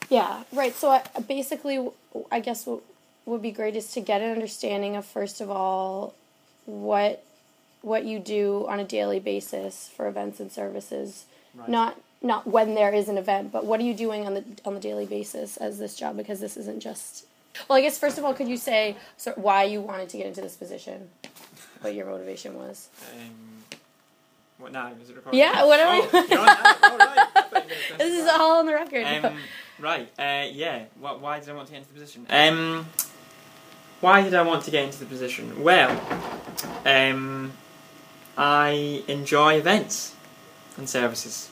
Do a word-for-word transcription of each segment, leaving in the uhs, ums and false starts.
Yeah, right. So I, basically, I guess what would be great is to get an understanding of, first of all, what what you do on a daily basis for events and services. Right. Not not when there is an event, but what are you doing on the on the daily basis as this job? Because this isn't just. Well, I guess first of all, could you say so why you wanted to get into this position? What your motivation was? Um, what now? Is it recording? Yeah, whatever. Oh, you're on now. Oh, right. This is all on the record. Um, right. Uh, yeah. What? Why did I want to get into the position? Um, why did I want to get into the position? Well, um, I enjoy events and services.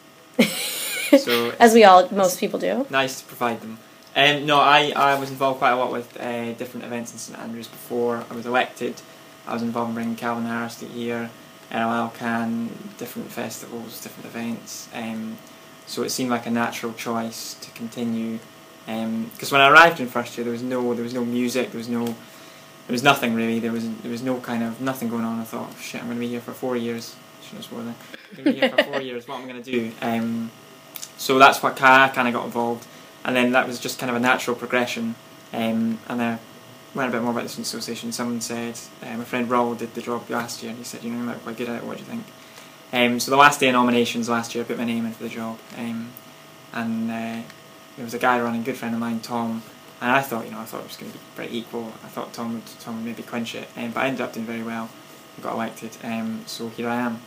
So as we all, most people do. Nice to provide them. Um, no, I, I was involved quite a lot with uh, different events in St Andrews before I was elected. I was involved in bringing Calvin Harris to here, N L L Can, different festivals, different events. Um, so it seemed like a natural choice to continue. Because um, when I arrived in first year, there was no there was no music, there was no there was nothing really. There was there was no kind of nothing going on. I thought, oh, shit, I'm going to be here for four years. Shouldn't have swore then. I'm going to be here for four years. What am I going to do? Um, so that's what I kind of got involved. And then that was just kind of a natural progression. Um, and I learned a bit more about the Student Association. Someone said, uh, my friend Raul did the job last year, and he said, you know, you might be quite good at it, what do you think? Um, so the last day of nominations last year, I put my name in for the job. Um, and uh, there was a guy running, a good friend of mine, Tom, and I thought, you know, I thought it was going to be pretty equal. I thought Tom would, Tom would maybe clinch it, um, but I ended up doing very well. I got elected, um, so here I am.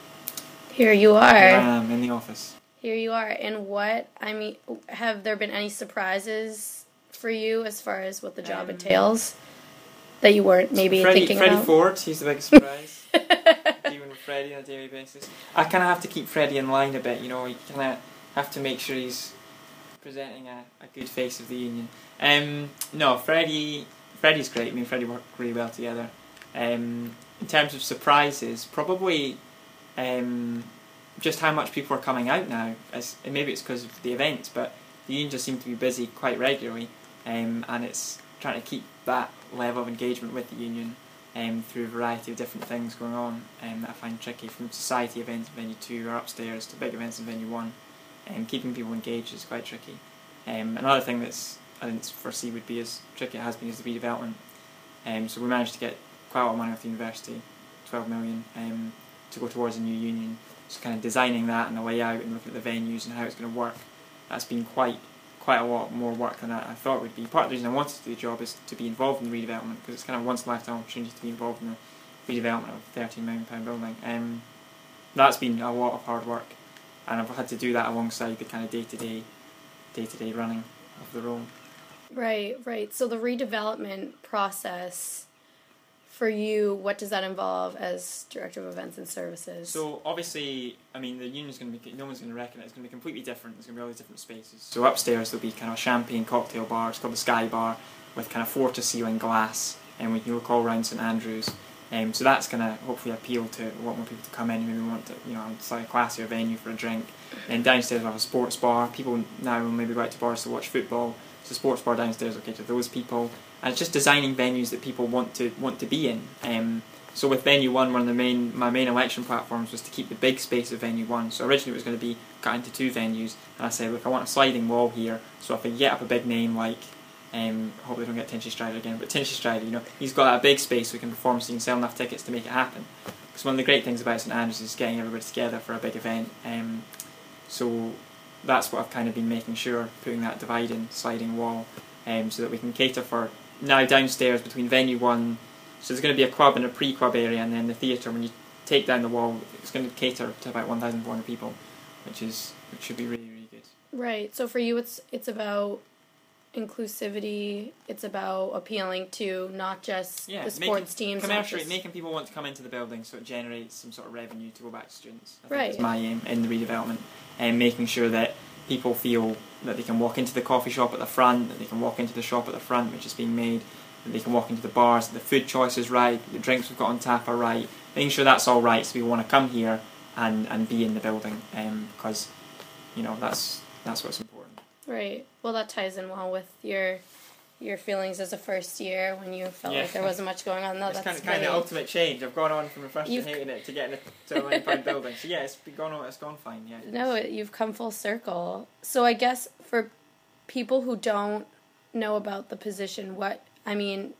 Here you are. Here I am, in the office. Here you are. And what, I mean, have there been any surprises for you as far as what the job um, entails that you weren't maybe Freddie, thinking Freddie about? Freddie Ford, he's the biggest surprise. Even with Freddie on a daily basis. I kind of have to keep Freddie in line a bit, you know, you kind of have to make sure he's presenting a, a good face of the union. Um, no, Freddie, Freddie's great. I mean, Freddie worked really well together. Um, in terms of surprises, probably... Um, just how much people are coming out now, as, and maybe it's because of the events, but the union just seems to be busy quite regularly, um, and it's trying to keep that level of engagement with the union um, through a variety of different things going on um, that I find tricky, from society events in venue two or upstairs to big events in venue one, and um, keeping people engaged is quite tricky. Um, another thing that's I didn't foresee would be as tricky it has been is the redevelopment. Um, so we managed to get quite a lot of money off the university, twelve million, um, to go towards a new union. So kind of designing that and the layout and looking at the venues and how it's going to work, that's been quite quite a lot more work than I, I thought it would be. Part of the reason I wanted to do the job is to be involved in the redevelopment, because it's kind of a once in a lifetime opportunity to be involved in the redevelopment of a thirteen million pound building. Um, that's been a lot of hard work, and I've had to do that alongside the kind of day-to-day day-to-day running of the role. Right, right. So the redevelopment process... For you, what does that involve as Director of Events and Services? So obviously, I mean, the union's going to be, no one's going to reckon it, it's going to be completely different. There's going to be all these different spaces. So upstairs there'll be kind of a champagne cocktail bar, it's called the Sky Bar, with kind of floor-to-ceiling glass, and we can look all around St Andrews. Um, so that's going to hopefully appeal to a lot more people to come in who maybe want to, you know, a slightly classier venue for a drink. And downstairs we'll have a sports bar. People now will maybe go out to bars to watch football. So sports bar downstairs will cater to those people. And it's just designing venues that people want to want to be in. Um, so with Venue One, one of the main my main election platforms was to keep the big space of Venue One. So originally it was going to be cut into two venues, and I said, look, I want a sliding wall here. So if I get up a big name like, um, hope we don't get Tinchy Strider again, but Tinchy Strider, you know, he's got that big space so he can perform, so you can sell enough tickets to make it happen. Because one of the great things about St Andrews is getting everybody together for a big event. Um, so that's what I've kind of been making sure, putting that dividing sliding wall, um, so that we can cater for. Now downstairs between Venue One, so there's going to be a club and a pre-club area, and then the theatre. When you take down the wall, it's going to cater to about one thousand four hundred people, which is which should be really really good. Right. So for you, it's it's about inclusivity. It's about appealing to not just yeah, the sports making, teams, commercially just... making people want to come into the building, so it generates some sort of revenue to go back to students. I think right. That's my aim in the redevelopment, and making sure that people feel that they can walk into the coffee shop at the front, that they can walk into the shop at the front which is being made, that they can walk into the bars, that the food choice is right, the drinks we've got on tap are right, making sure that's all right so people want to come here and, and be in the building, um, because, you know, that's that's what's important. Right. Well, that ties in well with your your feelings as a first year when you felt yeah. like there wasn't much going on. No, it's that's kind of, really... kind of ultimate change. I've gone on from the first You've... to hating it to getting it to a million pound building. So yeah, it's gone on, it's gone fine. Yeah. No, you've come full circle. So I guess for people who don't know about the position, what, I mean,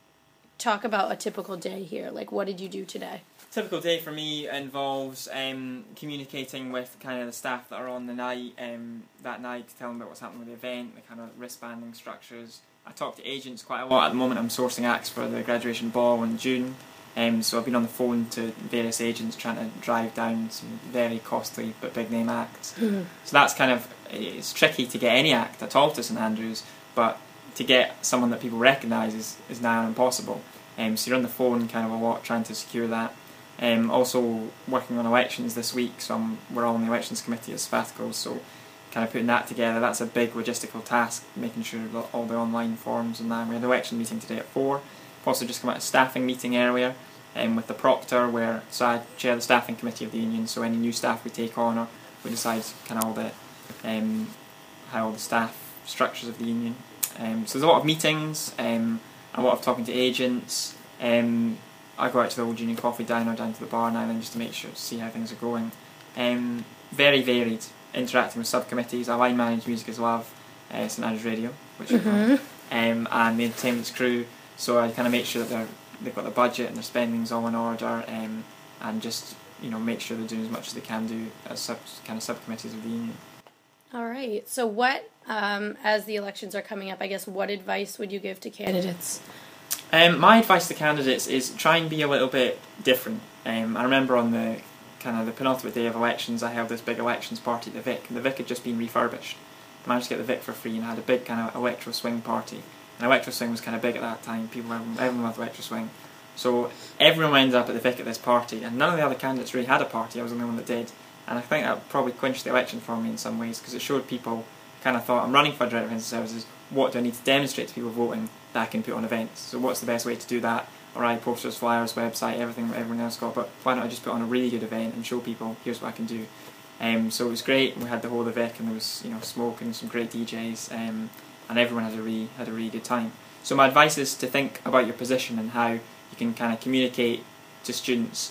talk about a typical day here. Like, what did you do today? Typical day for me involves um, communicating with kind of the staff that are on the night um, that night to tell them about what's happening with the event, the kind of wristbanding structures. I talk to agents quite a lot at the moment. I'm sourcing acts for the graduation ball in June, um, so I've been on the phone to various agents trying to drive down some very costly but big name acts. Mm-hmm. So that's kind of, it's tricky to get any act at all to St Andrews, but to get someone that people recognise is, is now impossible. Um, so you're on the phone kind of a lot trying to secure that. Um, also working on elections this week, so I'm, we're all on the elections committee at Spatticles, so kind of putting that together. That's a big logistical task, making sure that all the online forms and that. We had an election meeting today at four. We've also just come out of a staffing meeting earlier um, with the proctor, where so I chair the staffing committee of the union, so any new staff we take on, or we decide kind of all the um, how all the staff structures of the union. Um, so there's a lot of meetings, um, a lot of talking to agents. Um, I go out to the Old Union Coffee Diner, down to the bar now, then just to make sure to see how things are going. Um, very varied, interacting with subcommittees. I line manage Music is Love, uh, St Andrews Radio, which mm-hmm. um, and the entertainment's crew. So I kind of make sure that they're they've got the budget and their spending's all in order, um, and just you know make sure they're doing as much as they can do as sub, kind of subcommittees of the union. All right. So what, um, as the elections are coming up, I guess what advice would you give to candidates? Um, my advice to candidates is try and be a little bit different. Um, I remember on the kind of the penultimate day of elections, I held this big elections party at the Vic, and the Vic had just been refurbished. I managed to get the Vic for free, and I had a big kind of electro swing party. And electro swing was kind of big at that time. People, everyone loved electro swing. So everyone ended up at the Vic at this party, and none of the other candidates really had a party. I was the only one that did, and I think that probably clinched the election for me in some ways, because it showed people kind of thought, I'm running for Director of Events and Services. What do I need to demonstrate to people voting that I can put on events? So what's the best way to do that? Alright, posters, flyers, website, everything that everyone else got, but why don't I just put on a really good event and show people, here's what I can do. Um, so it was great. We had the whole of the Vic, and there was you know smoke and some great D Js, um, and everyone had a really had a really good time. So my advice is to think about your position and how you can kind of communicate to students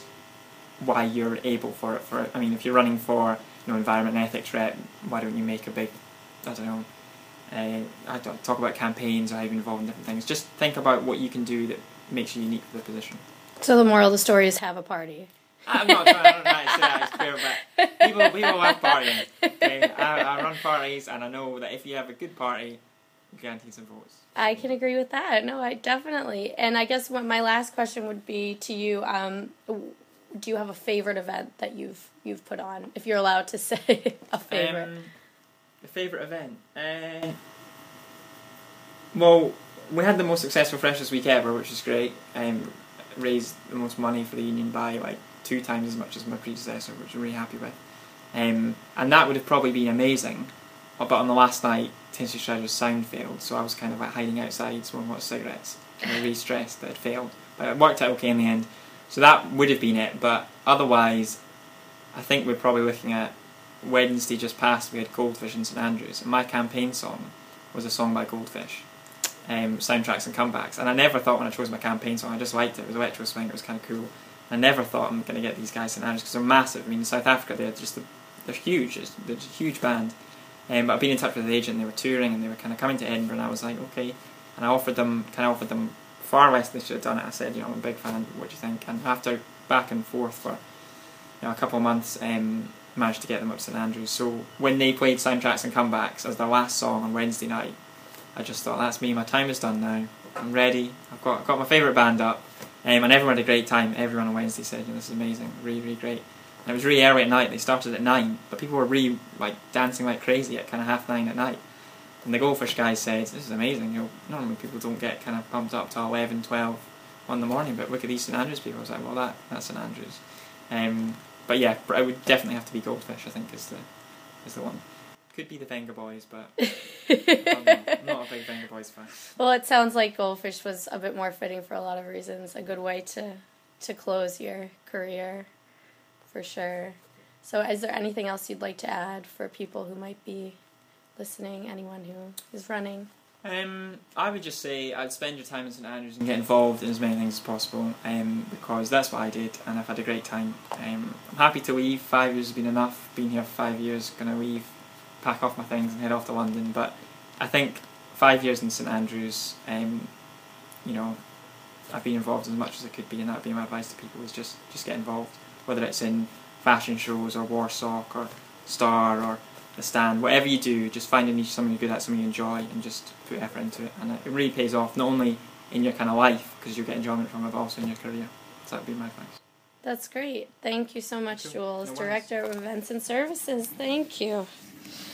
why you're able for it. For I mean, if you're running for you know environment and ethics rep, why don't you make a big, I don't know, uh, I don't talk about campaigns or how you're involved in different things. Just think about what you can do that makes you unique for the position. So the moral of the story is have a party. I'm not trying, I don't know how to say that, it's clear, but people, people love partying. Okay? I, I run parties, and I know that if you have a good party, you guarantee some votes. I can agree with that. No, I definitely. And I guess what my last question would be to you, um, do you have a favorite event that you've you've put on, if you're allowed to say a favorite? Um, a favourite event? Uh, well, we had the most successful Freshers Week ever, which was great. Um, raised the most money for the union by like two times as much as my predecessor, which I'm really happy with. Um, and that would have probably been amazing, but on the last night, Tennessee Shredder's sound failed, so I was kind of like hiding outside smoking lots of cigarettes, and I was really stressed that it failed. But it worked out okay in the end, so that would have been it. But otherwise, I think we're probably looking at Wednesday just past, we had Goldfish in St Andrews, and my campaign song was a song by Goldfish. Um, soundtracks and comebacks, and I never thought when I chose my campaign song, I just liked it. It was electro swing, it was kind of cool. I never thought I'm going to get these guys in Andrews because they're massive. I mean, in South Africa, they're just a, they're huge. It's, they're just a huge band. Um, but I've been in touch with the agent. They were touring, and they were kind of coming to Edinburgh, and I was like, okay. And I offered them, kind of offered them far less than they should have done it. I said, you know, I'm a big fan. What do you think? And after back and forth for you know a couple of months, um, managed to get them up to St Andrews. So when they played Soundtracks and Comebacks as their last song on Wednesday night, I just thought, that's me. My time is done now. I'm ready. I've got I've got my favourite band up. Um, and everyone had a great time. Everyone on Wednesday said, you know, this is amazing, really, really great. And it was really early at night. They started at nine, but people were really like dancing like crazy at kind of half nine at night. And the Goldfish guys said, this is amazing. You know, normally people don't get kind of pumped up till eleven, twelve on the morning, but look at these St Andrews people. I was like, well, that that's St Andrews. Um, but yeah, it would definitely have to be Goldfish. I think is the is the one. Could be the Venga Boys, but I'm not, I'm not a big Venga Boys fan. Well, it sounds like Goldfish was a bit more fitting for a lot of reasons. A good way to to close your career, for sure. So is there anything else you'd like to add for people who might be listening, anyone who is running? Um, I would just say I'd spend your time in St Andrews and get involved in as many things as possible, um, because that's what I did, and I've had a great time. Um, I'm happy to leave. Five years has been enough. Been here for five years. Going to leave, pack off my things and head off to London, but I think five years in St Andrews, um, you know, I've been involved as much as I could be, and that would be my advice to people: is just just get involved, whether it's in fashion shows or Warsock or Star or The Stand, whatever you do, just find a niche, something you're good at, something you enjoy, and just put effort into it, and it really pays off, not only in your kind of life, because you'll get enjoyment from it, but also in your career. So that would be my advice. That's great. Thank you so much, Cool. Jules, No worries. Director of Events and Services. Thank you.